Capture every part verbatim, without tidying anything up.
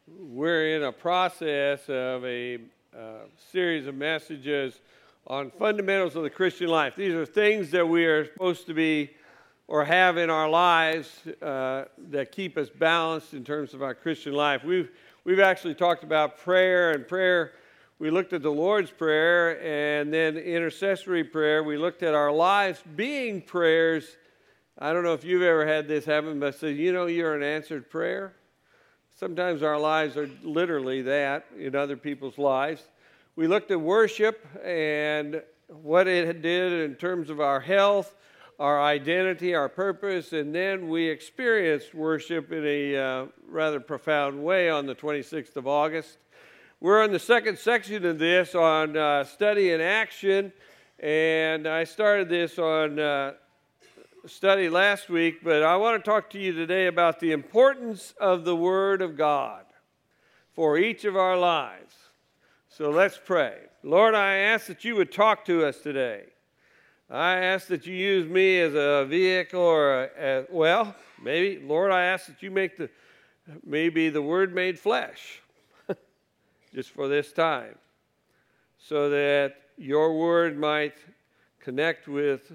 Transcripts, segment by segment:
we're in a process of a uh, series of messages on fundamentals of the Christian life. These are things that we are supposed to be or have in our lives uh, that keep us balanced in terms of our Christian life. We've we've actually talked about prayer and prayer. We looked at the Lord's Prayer and then intercessory prayer. We looked at our lives being prayers. I don't know if you've ever had this happen, but say, you know, you're an answered prayer. Sometimes our lives are literally that in other people's lives. We looked at worship and what it did in terms of our health, our identity, our purpose, and then we experienced worship in a uh, rather profound way on the twenty-sixth of August. We're in the second section of this on uh, study and action, and I started this on uh, study last week, but I want to talk to you today about the importance of the Word of God for each of our lives. So let's pray. Lord, I ask that you would talk to us today. I ask that you use me as a vehicle or, a, a, well, maybe, Lord, I ask that you make the, maybe the Word made flesh just for this time so that your Word might connect with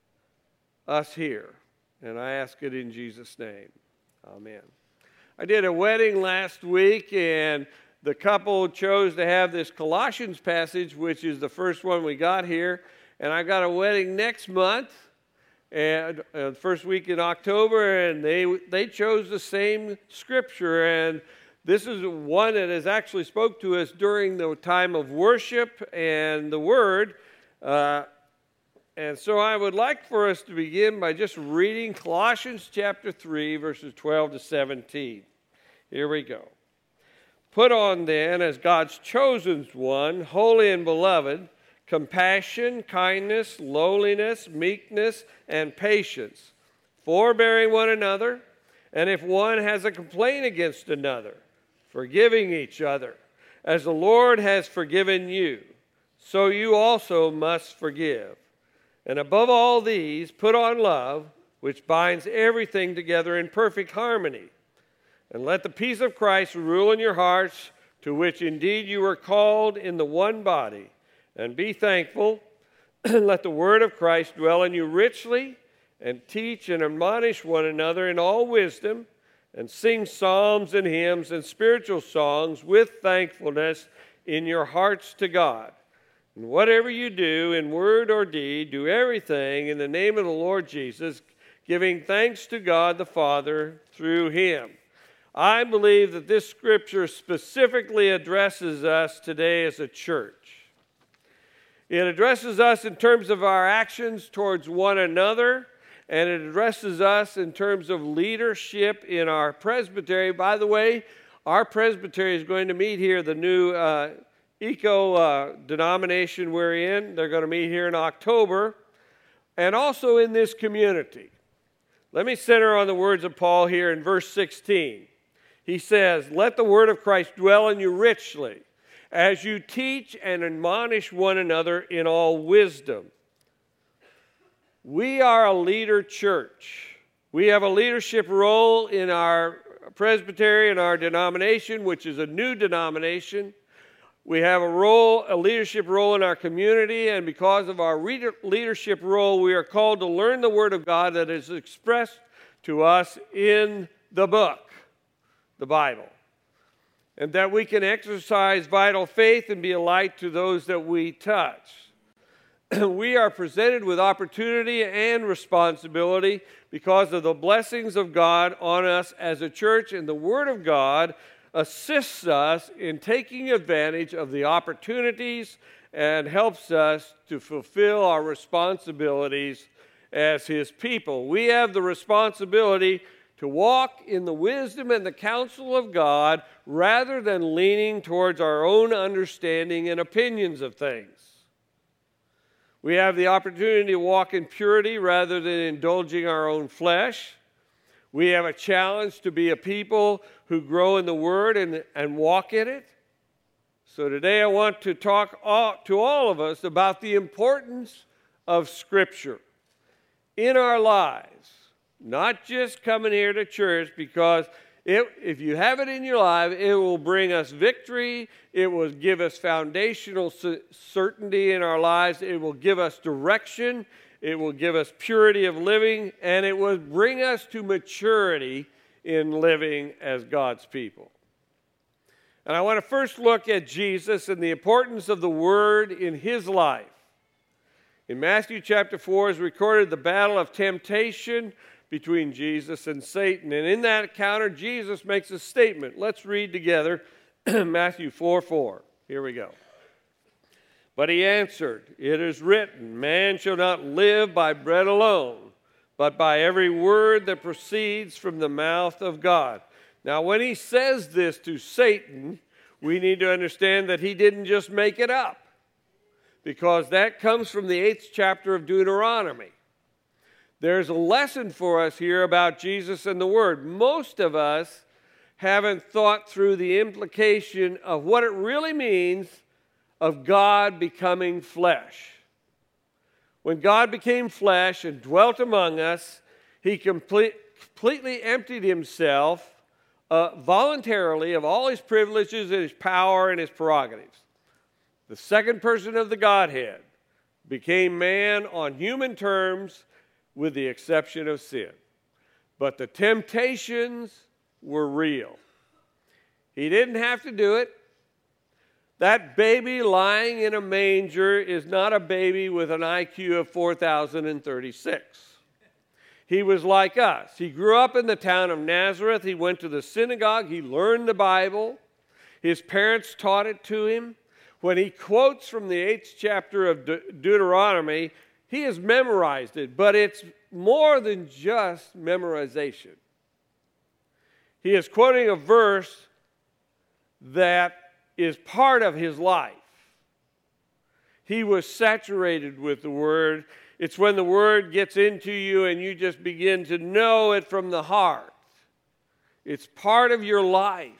us here. And I ask it in Jesus' name. Amen. I did a wedding last week, and the couple chose to have this Colossians passage, which is the first one we got here. And I got a wedding next month, and uh, first week in October, and they they chose the same scripture. And this is one that has actually spoke to us during the time of worship and the Word. Uh, and so I would like for us to begin by just reading Colossians chapter three, verses twelve to seventeen. Here we go. Put on then, as God's chosen one, holy and beloved, compassion, kindness, lowliness, meekness, and patience, forbearing one another, and if one has a complaint against another, forgiving each other, as the Lord has forgiven you, so you also must forgive. And above all these, put on love, which binds everything together in perfect harmony. And let the peace of Christ rule in your hearts, to which indeed you were called in the one body. And be thankful. Let the word of Christ dwell in you richly, and teach and admonish one another in all wisdom, and sing psalms and hymns and spiritual songs with thankfulness in your hearts to God. And whatever you do in word or deed, do everything in the name of the Lord Jesus, giving thanks to God the Father through him. I believe that this scripture specifically addresses us today as a church. It addresses us in terms of our actions towards one another, and it addresses us in terms of leadership in our presbytery. By the way, our presbytery is going to meet here, the new uh, eco uh, denomination we're in. They're going to meet here in October, and also in this community. Let me center on the words of Paul here in verse sixteen. He says, let the word of Christ dwell in you richly, as you teach and admonish one another in all wisdom. We are a leader church. We have a leadership role in our presbytery and our denomination, which is a new denomination. We have a role, a leadership role in our community, and because of our leadership role, we are called to learn the Word of God that is expressed to us in the book, the Bible, and that we can exercise vital faith and be a light to those that we touch. We are presented with opportunity and responsibility because of the blessings of God on us as a church, and the Word of God assists us in taking advantage of the opportunities and helps us to fulfill our responsibilities as His people. We have the responsibility to walk in the wisdom and the counsel of God rather than leaning towards our own understanding and opinions of things. We have the opportunity to walk in purity rather than indulging our own flesh. We have a challenge to be a people who grow in the Word and, and walk in it. So today I want to talk all, to all of us about the importance of Scripture in our lives. Not just coming here to church, because It, if you have it in your life, it will bring us victory. It will give us foundational certainty in our lives. It will give us direction. It will give us purity of living. And it will bring us to maturity in living as God's people. And I want to first look at Jesus and the importance of the Word in His life. In Matthew chapter four is recorded the battle of temptation between Jesus and Satan. And in that encounter, Jesus makes a statement. Let's read together Matthew four four. Here we go. But he answered, "It is written, man shall not live by bread alone, but by every word that proceeds from the mouth of God." Now, when he says this to Satan, we need to understand that he didn't just make it up, because that comes from the eighth chapter of Deuteronomy. There's a lesson for us here about Jesus and the Word. Most of us haven't thought through the implication of what it really means of God becoming flesh. When God became flesh and dwelt among us, He complete, completely emptied Himself uh, voluntarily of all His privileges and His power and His prerogatives. The second person of the Godhead became man on human terms with the exception of sin. But the temptations were real. He didn't have to do it. That baby lying in a manger is not a baby with an I Q of four thousand thirty-six. He was like us. He grew up in the town of Nazareth. He went to the synagogue. He learned the Bible. His parents taught it to him. When he quotes from the eighth chapter of De- Deuteronomy, he has memorized it, but it's more than just memorization. He is quoting a verse that is part of his life. He was saturated with the Word. It's when the Word gets into you and you just begin to know it from the heart. It's part of your life.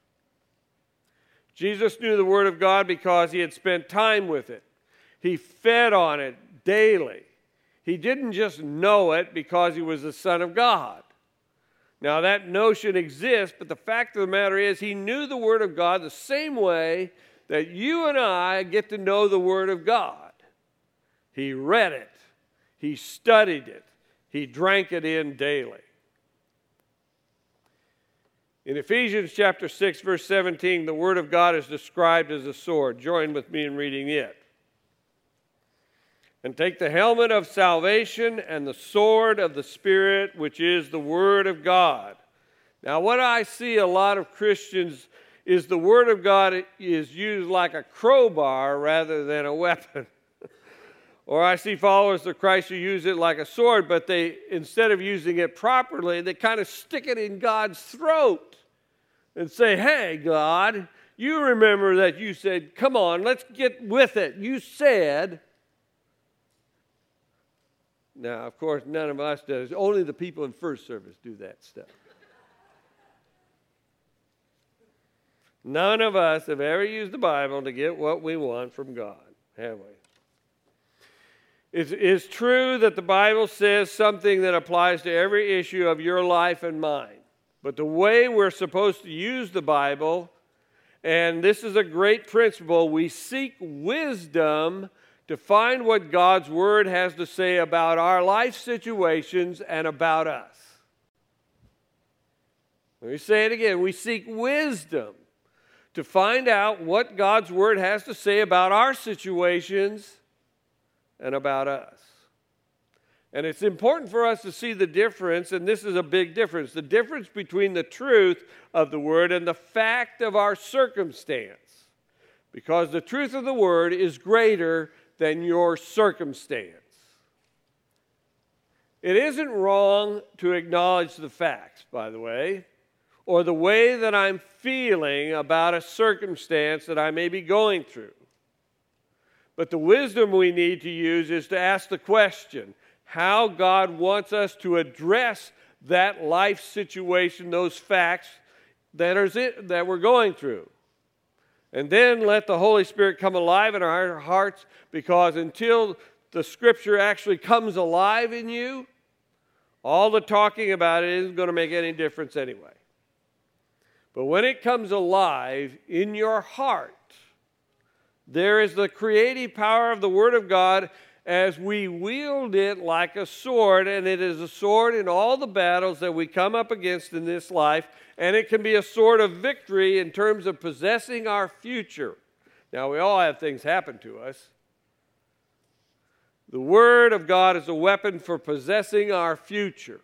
Jesus knew the Word of God because he had spent time with it. He fed on it daily. He didn't just know it because he was the Son of God. Now that notion exists, but the fact of the matter is he knew the Word of God the same way that you and I get to know the Word of God. He read it. He studied it. He drank it in daily. In Ephesians chapter six, verse seventeen, the Word of God is described as a sword. Join with me in reading it. "And take the helmet of salvation and the sword of the Spirit, which is the Word of God." Now, what I see a lot of Christians is the Word of God is used like a crowbar rather than a weapon. Or I see followers of Christ who use it like a sword, but they, instead of using it properly, they kind of stick it in God's throat and say, "Hey, God, you remember that you said, come on, let's get with it. You said..." Now, of course, none of us does. Only the people in first service do that stuff. None of us have ever used the Bible to get what we want from God, have we? It is true that the Bible says something that applies to every issue of your life and mine. But the way we're supposed to use the Bible, and this is a great principle, we seek wisdom to find what God's Word has to say about our life situations and about us. Let me say it again. We seek wisdom to find out what God's Word has to say about our situations and about us. And it's important for us to see the difference, and this is a big difference, the difference between the truth of the Word and the fact of our circumstance. Because the truth of the Word is greater than your circumstance. It isn't wrong to acknowledge the facts, by the way, or the way that I'm feeling about a circumstance that I may be going through. But the wisdom we need to use is to ask the question, how God wants us to address that life situation, those facts that, are, that we're going through. And then let the Holy Spirit come alive in our hearts, because until the Scripture actually comes alive in you, all the talking about it isn't going to make any difference anyway. But when it comes alive in your heart, there is the creative power of the Word of God as we wield it like a sword, and it is a sword in all the battles that we come up against in this life, and it can be a sword of victory in terms of possessing our future. Now, we all have things happen to us. The Word of God is a weapon for possessing our future.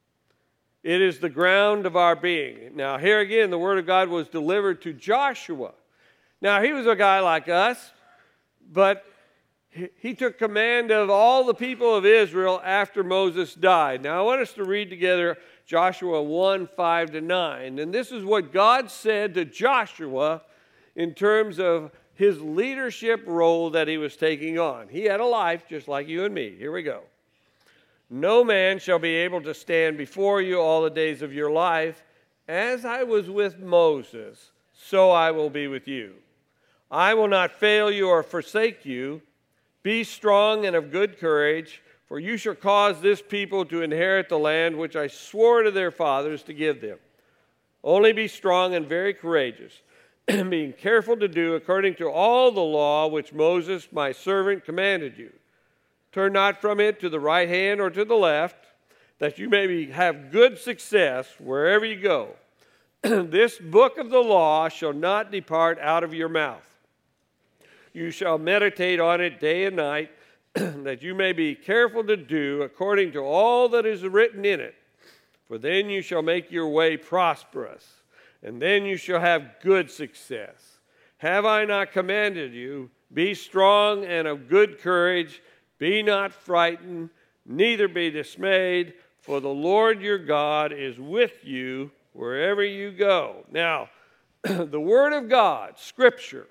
It is the ground of our being. Now, here again, the Word of God was delivered to Joshua. Now, he was a guy like us, but he took command of all the people of Israel after Moses died. Now, I want us to read together Joshua one, five to nine. And this is what God said to Joshua in terms of his leadership role that he was taking on. He had a life just like you and me. Here we go. No man shall be able to stand before you all the days of your life. As I was with Moses, so I will be with you. I will not fail you or forsake you. Be strong and of good courage, for you shall cause this people to inherit the land which I swore to their fathers to give them. Only be strong and very courageous, being careful to do according to all the law which Moses my servant commanded you. Turn not from it to the right hand or to the left, that you may be, have good success wherever you go. This book of the law shall not depart out of your mouth. You shall meditate on it day and night, that you may be careful to do according to all that is written in it. For then you shall make your way prosperous, and then you shall have good success. Have I not commanded you? Be strong and of good courage. Be not frightened, neither be dismayed, for the Lord your God is with you wherever you go. Now, the Word of God, Scripture,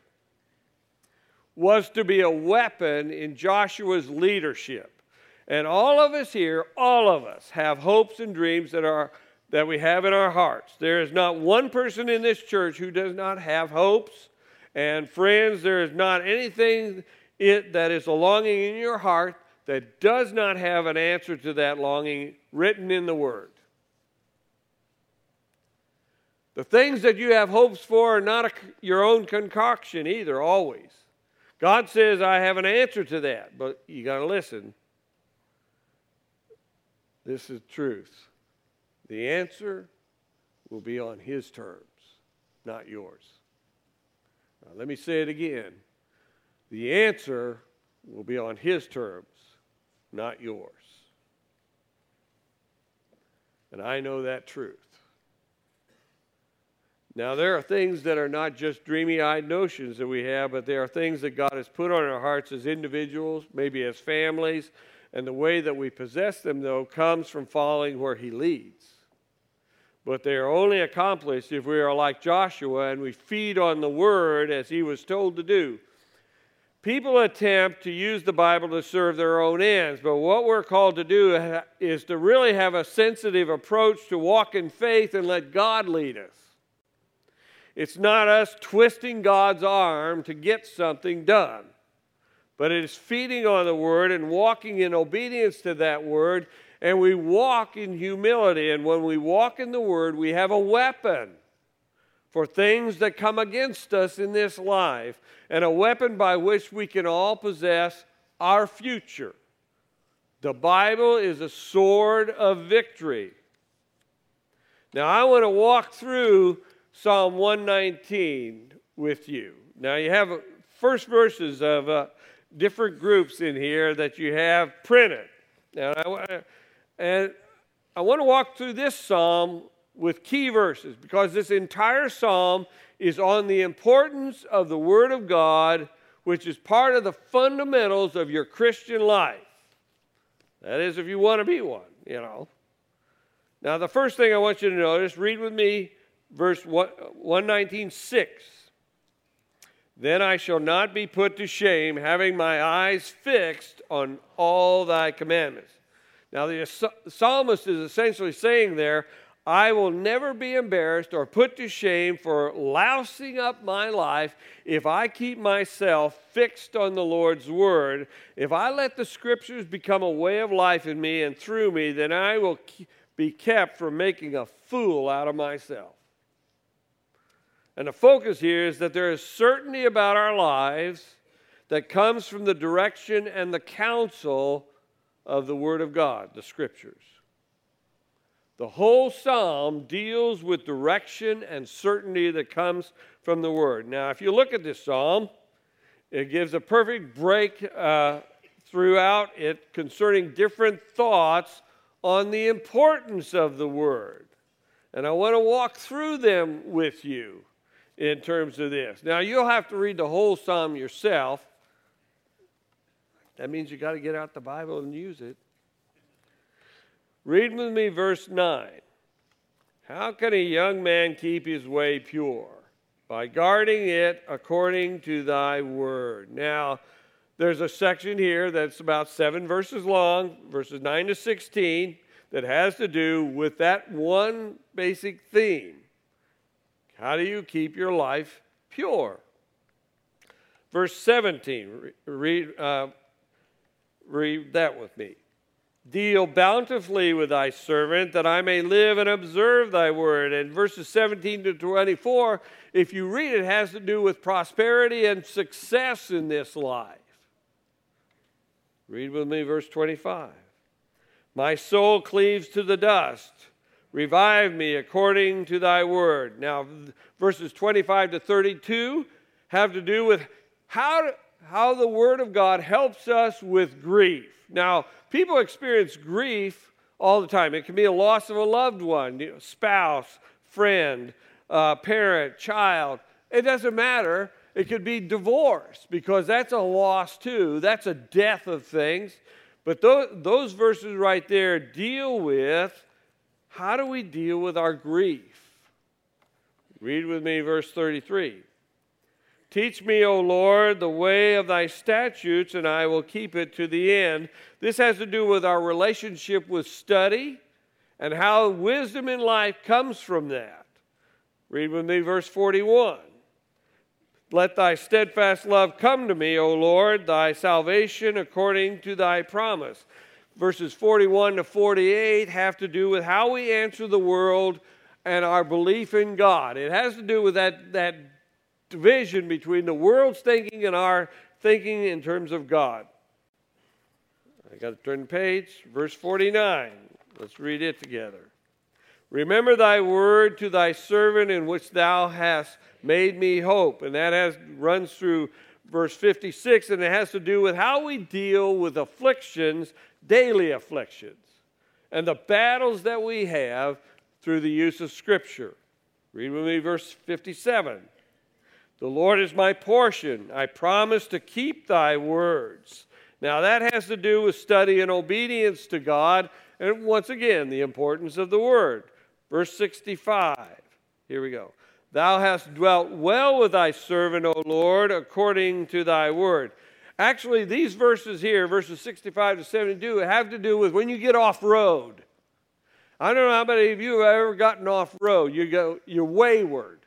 was to be a weapon in Joshua's leadership. And all of us here, all of us, have hopes and dreams that are that we have in our hearts. There is not one person in this church who does not have hopes. And friends, there is not anything it, that is a longing in your heart that does not have an answer to that longing written in the Word. The things that you have hopes for are not a, your own concoction either, always. God says, I have an answer to that, but you got to listen. This is truth. The answer will be on His terms, not yours. Now, let me say it again. The answer will be on His terms, not yours. And I know that truth. Now, there are things that are not just dreamy-eyed notions that we have, but there are things that God has put on our hearts as individuals, maybe as families, and the way that we possess them, though, comes from following where He leads. But they are only accomplished if we are like Joshua and we feed on the Word as he was told to do. People attempt to use the Bible to serve their own ends, but what we're called to do is to really have a sensitive approach to walk in faith and let God lead us. It's not us twisting God's arm to get something done, but it is feeding on the Word and walking in obedience to that Word, and we walk in humility. And when we walk in the Word, we have a weapon for things that come against us in this life, and a weapon by which we can all possess our future. The Bible is a sword of victory. Now, I want to walk through Psalm one nineteen with you. Now, you have first verses of uh, different groups in here that you have printed. Now, I, and I want to walk through this psalm with key verses, because this entire psalm is on the importance of the Word of God, which is part of the fundamentals of your Christian life. That is, if you want to be one, you know. Now, the first thing I want you to notice, read with me verse one nineteen, six. Then I shall not be put to shame, having my eyes fixed on all thy commandments. Now, the psalmist is essentially saying there, I will never be embarrassed or put to shame for lousing up my life if I keep myself fixed on the Lord's Word. If I let the Scriptures become a way of life in me and through me, then I will be kept from making a fool out of myself. And the focus here is that there is certainty about our lives that comes from the direction and the counsel of the Word of God, the Scriptures. The whole psalm deals with direction and certainty that comes from the Word. Now, if you look at this psalm, it gives a perfect break uh, throughout it concerning different thoughts on the importance of the Word. And I want to walk through them with you in terms of this. Now, you'll have to read the whole psalm yourself. That means you got to get out the Bible and use it. Read with me verse nine. How can a young man keep his way pure? By guarding it according to thy word. Now, there's a section here that's about seven verses long, verses nine to sixteen, that has to do with that one basic theme. How do you keep your life pure? Verse seventeen, read, uh, read that with me. Deal bountifully with thy servant, that I may live and observe thy word. And verses seventeen to twenty-four, if you read it, has to do with prosperity and success in this life. Read with me verse twenty-five. My soul cleaves to the dust. Revive me according to thy word. Now, verses twenty-five to thirty-two have to do with how, how the word of God helps us with grief. Now, people experience grief all the time. It can be a loss of a loved one, you know, spouse, friend, uh, parent, child. It doesn't matter. It could be divorce, because that's a loss too. That's a death of things. But those, those verses right there deal with how do we deal with our grief. Read with me verse thirty-three. Teach me, O Lord, the way of thy statutes, and I will keep it to the end. This has to do with our relationship with study and how wisdom in life comes from that. Read with me verse forty-one. Let thy steadfast love come to me, O Lord, thy salvation according to thy promise. Verses forty-one to forty-eight have to do with how we answer the world and our belief in God. It has to do with that, that division between the world's thinking and our thinking in terms of God. I got to turn the page. Verse forty-nine. Let's read it together. Remember thy word to thy servant, in which thou hast made me hope. And that has runs through verse fifty-six, and it has to do with how we deal with afflictions, daily afflictions, and the battles that we have through the use of Scripture. Read with me verse fifty-seven. The Lord is my portion. I promise to keep thy words. Now that has to do with study and obedience to God, and once again, the importance of the word. Verse sixty-five. Here we go. Thou hast dwelt well with thy servant, O Lord, according to thy word. Actually, these verses here, verses sixty-five to seventy-two, have to do with when you get off road. I don't know how many of you have ever gotten off road. You go, you're wayward,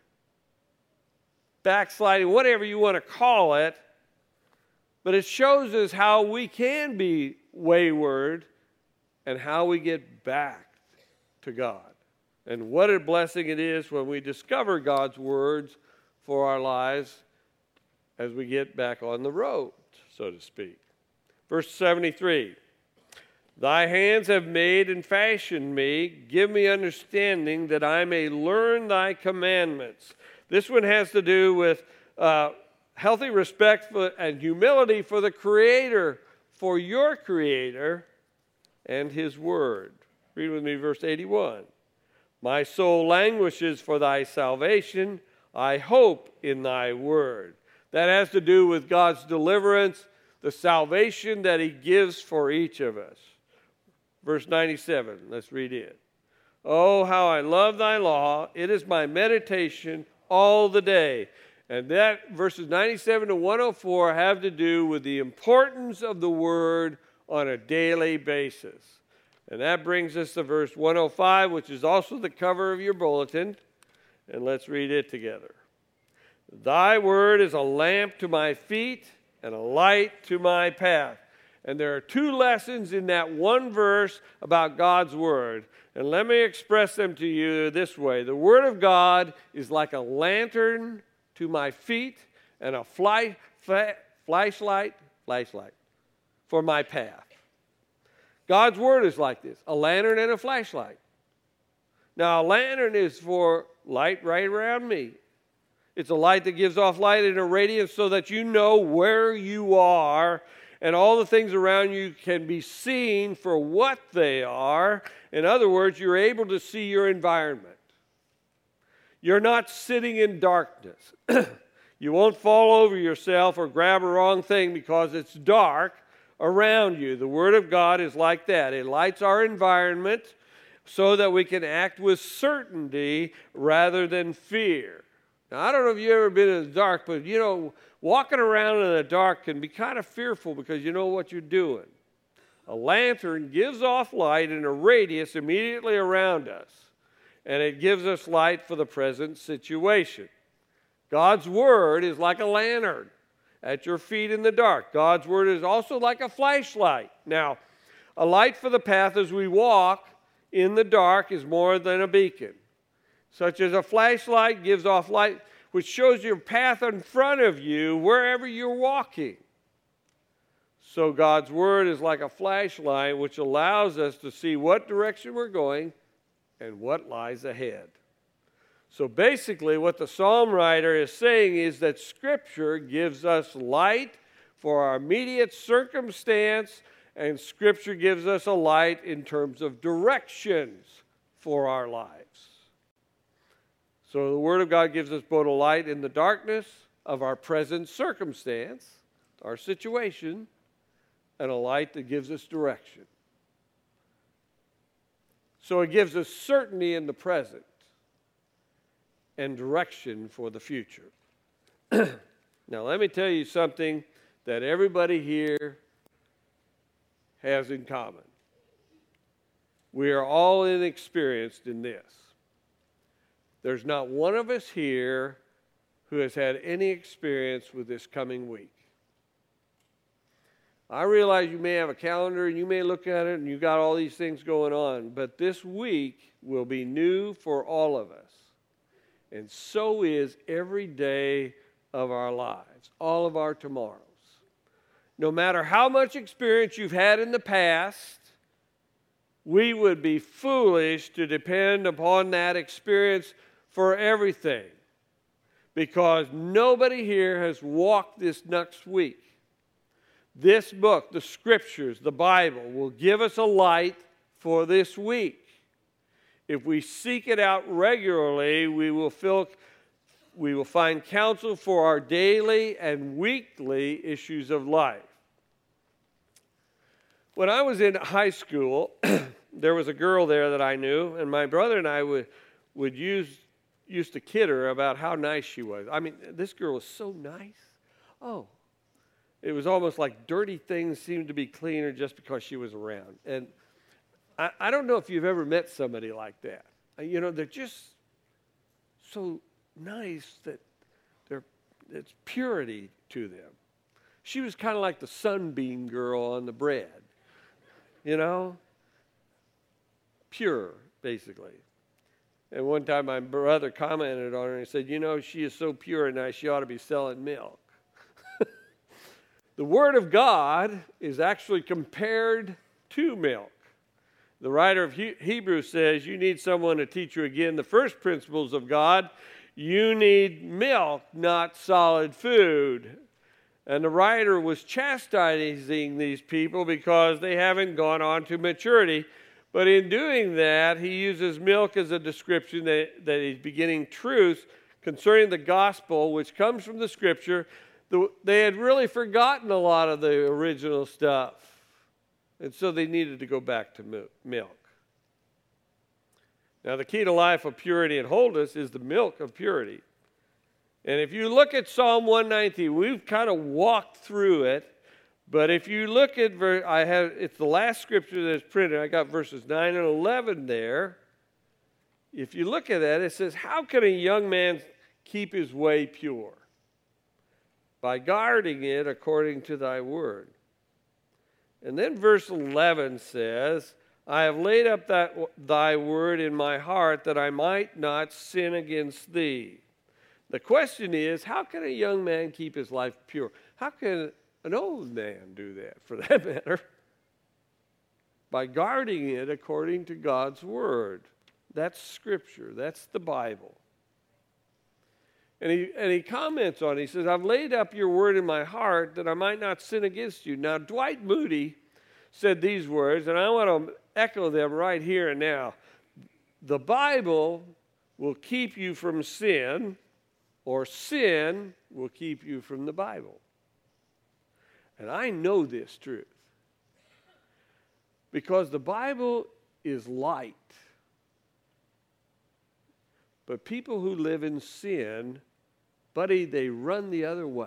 backsliding, whatever you want to call it. But it shows us how we can be wayward and how we get back to God. And what a blessing it is when we discover God's words for our lives as we get back on the road, so to speak. Verse seventy-three. Thy hands have made and fashioned me. Give me understanding that I may learn thy commandments. This one has to do with uh, healthy respect for, and humility for the Creator, for your Creator and His Word. Read with me verse eighty-one. My soul languishes for thy salvation. I hope in thy word. That has to do with God's deliverance, the salvation that He gives for each of us. Verse ninety-seven, let's read it. Oh, how I love thy law. It is my meditation all the day. And that verses ninety-seven to one oh four have to do with the importance of the word on a daily basis. And that brings us to verse one oh five, which is also the cover of your bulletin. And let's read it together. Thy word is a lamp to my feet and a light to my path. And there are two lessons in that one verse about God's Word. And let me express them to you this way. The Word of God is like a lantern to my feet and a fly, fla- flashlight, flashlight for my path. God's Word is like this, a lantern and a flashlight. Now, a lantern is for light right around me. It's a light that gives off light in a radius so that you know where you are, and all the things around you can be seen for what they are. In other words, you're able to see your environment. You're not sitting in darkness. You won't fall over yourself or grab a wrong thing because it's dark around you. The Word of God is like that. It lights our environment so that we can act with certainty rather than fear. Now, I don't know if you've ever been in the dark, but, you know, walking around in the dark can be kind of fearful because you know what you're doing. A lantern gives off light in a radius immediately around us, and it gives us light for the present situation. God's Word is like a lantern at your feet in the dark. God's Word is also like a flashlight. Now, a light for the path as we walk in the dark is more than a beacon. Such as a flashlight gives off light which shows your path in front of you wherever you're walking. So God's Word is like a flashlight which allows us to see what direction we're going and what lies ahead. So basically what the psalm writer is saying is that Scripture gives us light for our immediate circumstance, and Scripture gives us a light in terms of directions for our lives. So the Word of God gives us both a light in the darkness of our present circumstance, our situation, and a light that gives us direction. So it gives us certainty in the present and direction for the future. Now let me tell you something that everybody here has in common. We are all inexperienced in this. There's not one of us here who has had any experience with this coming week. I realize you may have a calendar and you may look at it and you got all these things going on, but this week will be new for all of us. And so is every day of our lives, all of our tomorrows. No matter how much experience you've had in the past, we would be foolish to depend upon that experience for everything, because nobody here has walked this next week. This book, the Scriptures, the Bible, will give us a light for this week. If we seek it out regularly, we will feel, we will find counsel for our daily and weekly issues of life. When I was in high school, there was a girl there that I knew, and my brother and I would, would use, used to kid her about how nice she was. I mean, this girl was so nice. Oh, it was almost like dirty things seemed to be cleaner just because she was around. And I, I don't know if you've ever met somebody like that. You know, they're just so nice that they're, it's purity to them. She was kind of like the sunbeam girl on the bread, you know, pure, basically. And one time my brother commented on her and said, you know, she is so pure and nice, she ought to be selling milk. The Word of God is actually compared to milk. The writer of Hebrews says you need someone to teach you again the first principles of God. You need milk, not solid food. And the writer was chastising these people because they haven't gone on to maturity. But in doing that, he uses milk as a description that, that he's beginning truth concerning the gospel, which comes from the Scripture. The, they had really forgotten a lot of the original stuff. And so they needed to go back to milk. Now, the key to life of purity and wholeness is the milk of purity. And if you look at Psalm one nineteen, we've kind of walked through it. But if you look at, I have, it's the last scripture that's printed. I got verses nine and eleven there. If you look at that, it says, how can a young man keep his way pure? By guarding it according to thy word. And then verse eleven says, I have laid up that, thy word in my heart that I might not sin against thee. The question is, how can a young man keep his life pure? How can an old man do that, for that matter? By guarding it according to God's word. That's Scripture. That's the Bible. And he, and he comments on it. He says, I've laid up your word in my heart that I might not sin against you. Now, Dwight Moody said these words, and I want to echo them right here and now. The Bible will keep you from sin, or sin will keep you from the Bible. And I know this truth because the Bible is light. But people who live in sin, buddy, they run the other way.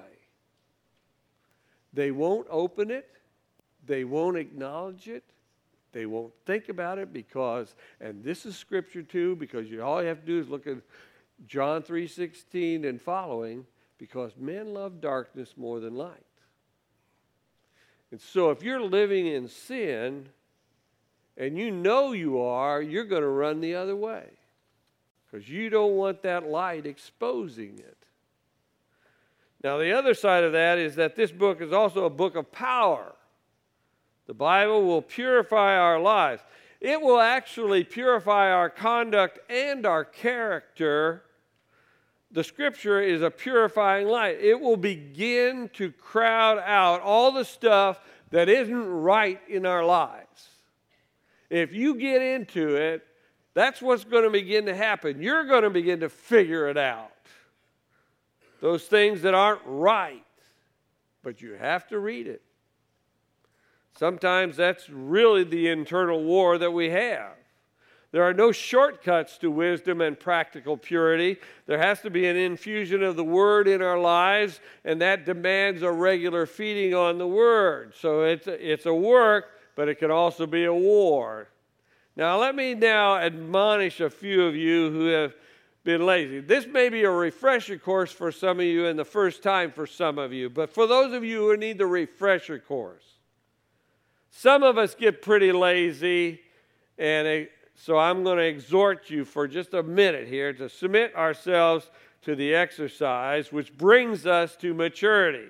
They won't open it. They won't acknowledge it. They won't think about it because, and this is Scripture too, because you, all you have to do is look at John three sixteen and following, because men love darkness more than light. And so if you're living in sin, and you know you are, you're going to run the other way. Because you don't want that light exposing it. Now, the other side of that is that this book is also a book of power. The Bible will purify our lives. It will actually purify our conduct and our character. The Scripture is a purifying light. It will begin to crowd out all the stuff that isn't right in our lives. If you get into it, that's what's going to begin to happen. You're going to begin to figure it out. Those things that aren't right. But you have to read it. Sometimes that's really the internal war that we have. There are no shortcuts to wisdom and practical purity. There has to be an infusion of the Word in our lives, and that demands a regular feeding on the Word. So it's a, it's a work, but it can also be a war. Now, let me now admonish a few of you who have been lazy. This may be a refresher course for some of you and the first time for some of you, but for those of you who need the refresher course, some of us get pretty lazy, and so I'm going to exhort you for just a minute here to submit ourselves to the exercise, which brings us to maturity.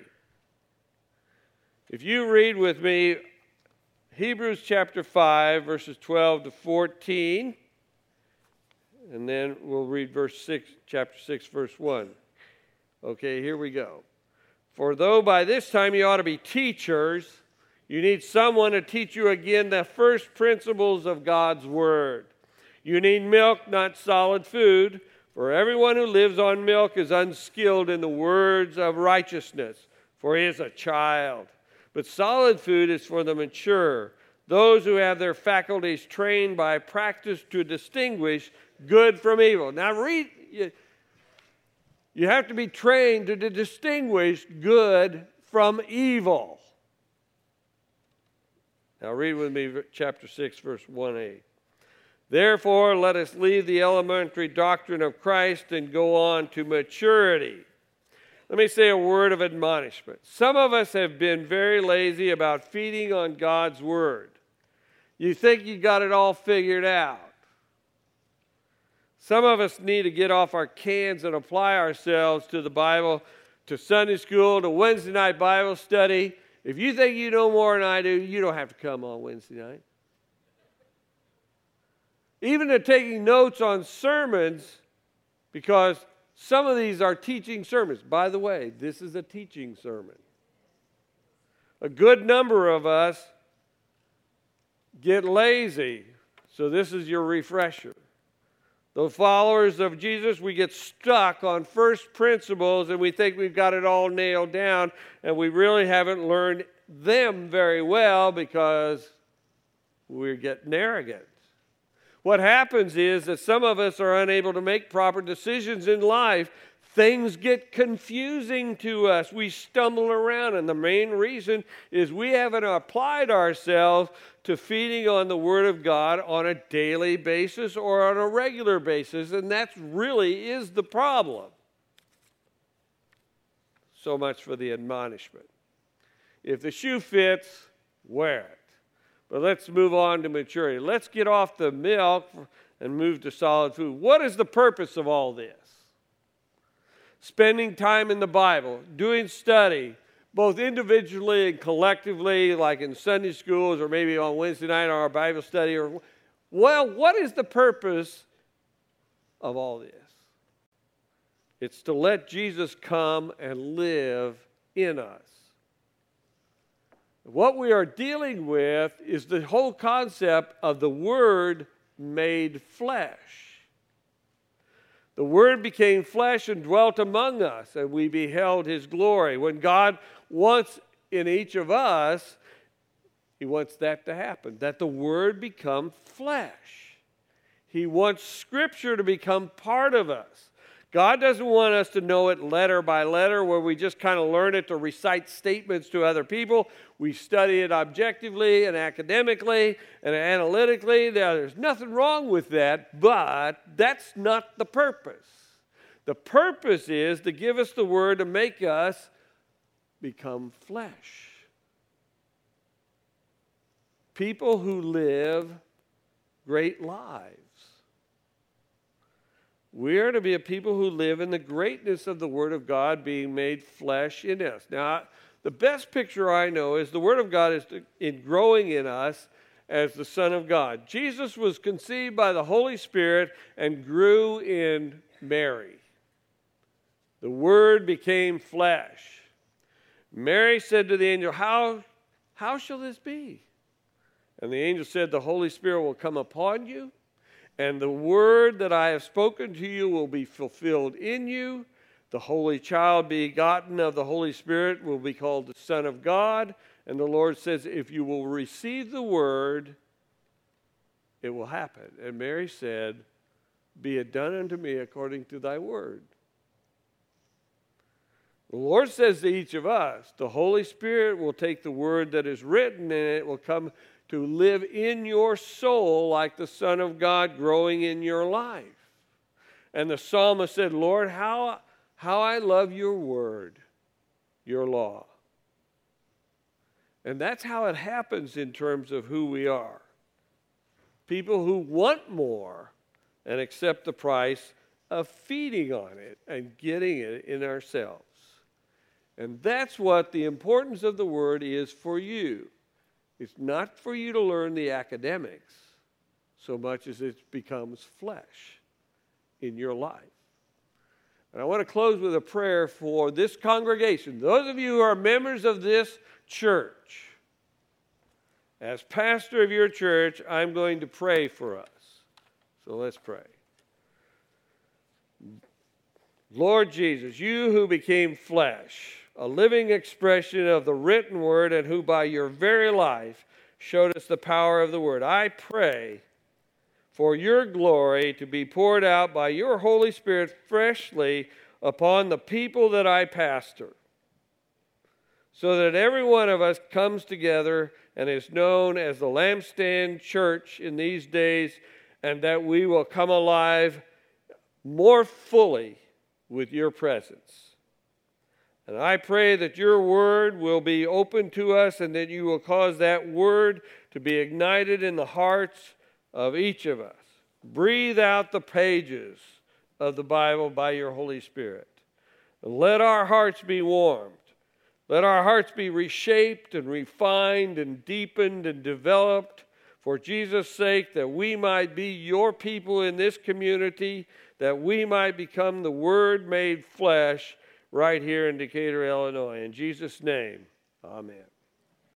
If you read with me Hebrews chapter five, verses twelve to fourteen, and then we'll read verse six, chapter six, verse one. Okay, here we go. For though by this time you ought to be teachers, you need someone to teach you again the first principles of God's Word. You need milk, not solid food, for everyone who lives on milk is unskilled in the words of righteousness, for he is a child. But solid food is for the mature, those who have their faculties trained by practice to distinguish good from evil. Now read, you, you have to be trained to, to distinguish good from evil. Now read with me chapter six, verse one a. Therefore, let us leave the elementary doctrine of Christ and go on to maturity. Let me say a word of admonishment. Some of us have been very lazy about feeding on God's Word. You think you got it all figured out. Some of us need to get off our cans and apply ourselves to the Bible, to Sunday school, to Wednesday night Bible study. If you think you know more than I do, you don't have to come on Wednesday night. Even to taking notes on sermons, because some of these are teaching sermons. By the way, this is a teaching sermon. A good number of us get lazy, so this is your refresher. The followers of Jesus, we get stuck on first principles and we think we've got it all nailed down, and we really haven't learned them very well because we're getting arrogant. What happens is that some of us are unable to make proper decisions in life. Things get confusing to us. We stumble around, and the main reason is we haven't applied ourselves to feeding on the Word of God on a daily basis or on a regular basis, and that really is the problem. So much for the admonishment. If the shoe fits, wear it. But let's move on to maturity. Let's get off the milk and move to solid food. What is the purpose of all this? Spending time in the Bible, doing study, both individually and collectively, like in Sunday schools or maybe on Wednesday night on our Bible study. Or, well, what is the purpose of all this? It's to let Jesus come and live in us. What we are dealing with is the whole concept of the Word made flesh. The Word became flesh and dwelt among us, and we beheld His glory. When God wants in each of us, He wants that to happen, that the Word become flesh. He wants Scripture to become part of us. God doesn't want us to know it letter by letter, where we just kind of learn it to recite statements to other people. We study it objectively and academically and analytically. Now, there's nothing wrong with that, but that's not the purpose. The purpose is to give us the Word to make us become flesh. People who live great lives. We are to be a people who live in the greatness of the Word of God being made flesh in us. Now, the best picture I know is the Word of God is in growing in us as the Son of God. Jesus was conceived by the Holy Spirit and grew in Mary. The Word became flesh. Mary said to the angel, How, how shall this be? And the angel said, the Holy Spirit will come upon you, and the word that I have spoken to you will be fulfilled in you. The holy child begotten of the Holy Spirit will be called the Son of God. And the Lord says, if you will receive the word, it will happen. And Mary said, be it done unto me according to thy word. The Lord says to each of us, the Holy Spirit will take the word that is written, and it will come to live in your soul like the Son of God growing in your life. And the psalmist said, Lord, how, how I love your word, your law. And that's how it happens in terms of who we are. People who want more and accept the price of feeding on it and getting it in ourselves. And that's what the importance of the word is for you. It's not for you to learn the academics so much as it becomes flesh in your life. And I want to close with a prayer for this congregation. Those of you who are members of this church, as pastor of your church, I'm going to pray for us. So let's pray. Lord Jesus, you who became flesh, a living expression of the written word, and who by your very life showed us the power of the word, I pray for your glory to be poured out by your Holy Spirit freshly upon the people that I pastor, so that every one of us comes together and is known as the Lampstand Church in these days, and that we will come alive more fully with your presence. And I pray that your word will be open to us, and that you will cause that word to be ignited in the hearts of each of us. Breathe out the pages of the Bible by your Holy Spirit. And let our hearts be warmed. Let our hearts be reshaped and refined and deepened and developed for Jesus' sake, that we might be your people in this community, that we might become the Word made flesh right here in Decatur, Illinois. In Jesus' name, amen.